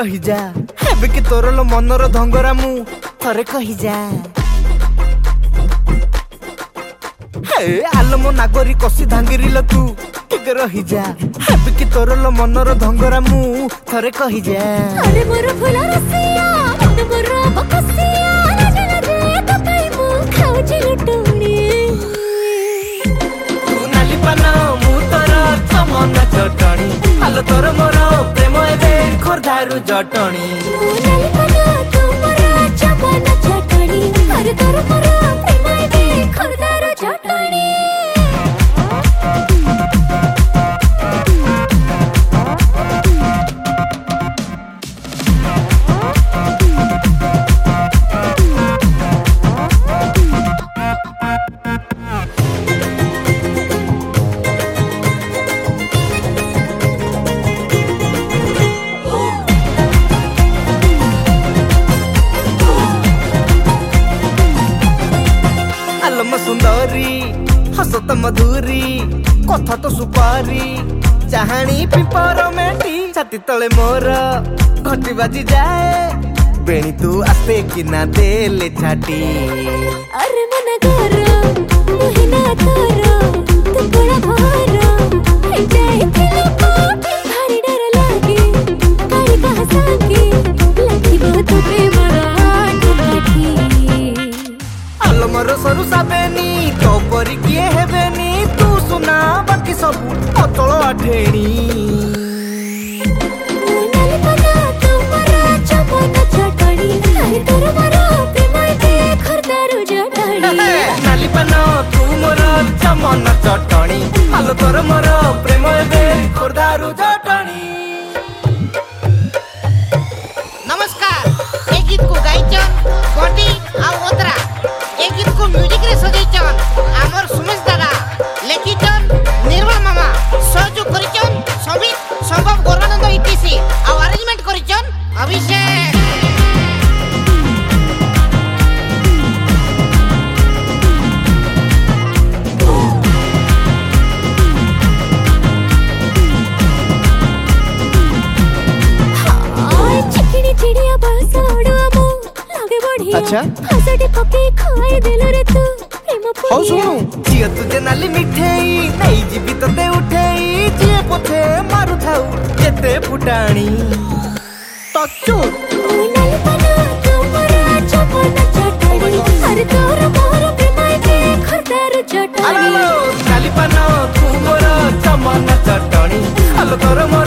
रही जा हेबे कि तोर लो मनर धंगरा मु थरे कही जा हे आलो मो नागरी कसी धांगिरी ल तू टिके रही जा हेबे कि तोर लो मनर धंगरा मु थरे कही जा अरे मोर फुला रसिया मन मोर बकसिया राजा राजा तो कई मु खाऊ छी लटोणी तू नाली पाना मु तोर चमन चटणी आलो तोर मोर प्रेम एबे खोरधारू जटणी नाली पाना तू मोर चमन चटणी अरे तोर मोर प्रेम एबे खोरधारू जटणी सुंदरी हसत मधुरी कथा तो सुपारी चाहाणी पिपर मेटी छाती तले मोर घटी बाजी जाए बेणी तू आस्ते कि ना देले छाटी अरे मन घर मोहिना तोर तू बड़ा भार जाए दिल कोठी भारी डर लागे काई कहा सागे लखी बहुत प्रेमरा ठठी आलो मरो सरू साबेनी तो परी किए हेबेनी तू सुना बाकी सब अतल आठेणी नाली पाना तू मोर चमन चटणी अरे तोर मोर प्रेम एबे खोरधारू जटणी नाली पाना तू मोर चमन चटणी आलो तोर मोर प्रेम एबे खोरधारू जटणी। नमस्कार ए गीत को गाइचन बंटी आ ओतरा ए गीत को म्यूजिक रे सजैचन आमर सुमेश दादा लेखिचन निर्मल मामा सहयोग करिचन समीर संभव गौरानंद इटीसी आ अरेंजमेंट करिचन अभिषेक चिड़िया बस उड़वा मु लागे बढ़िया अच्छा हसटी पके खाए देलो रे तू प्रेम हो सुनु जिया तुझे नाली मिठेई नहीं जीवी तते उठेई जिए पोथे मारू थाऊ केते फुटाणी टचो नाली पाना तू मोर चमन चटणी अरे तोर मोर प्रेम एबे खोरधारू जटणी नाली पाना तू मोर चमन चटणी आलो तोर मोर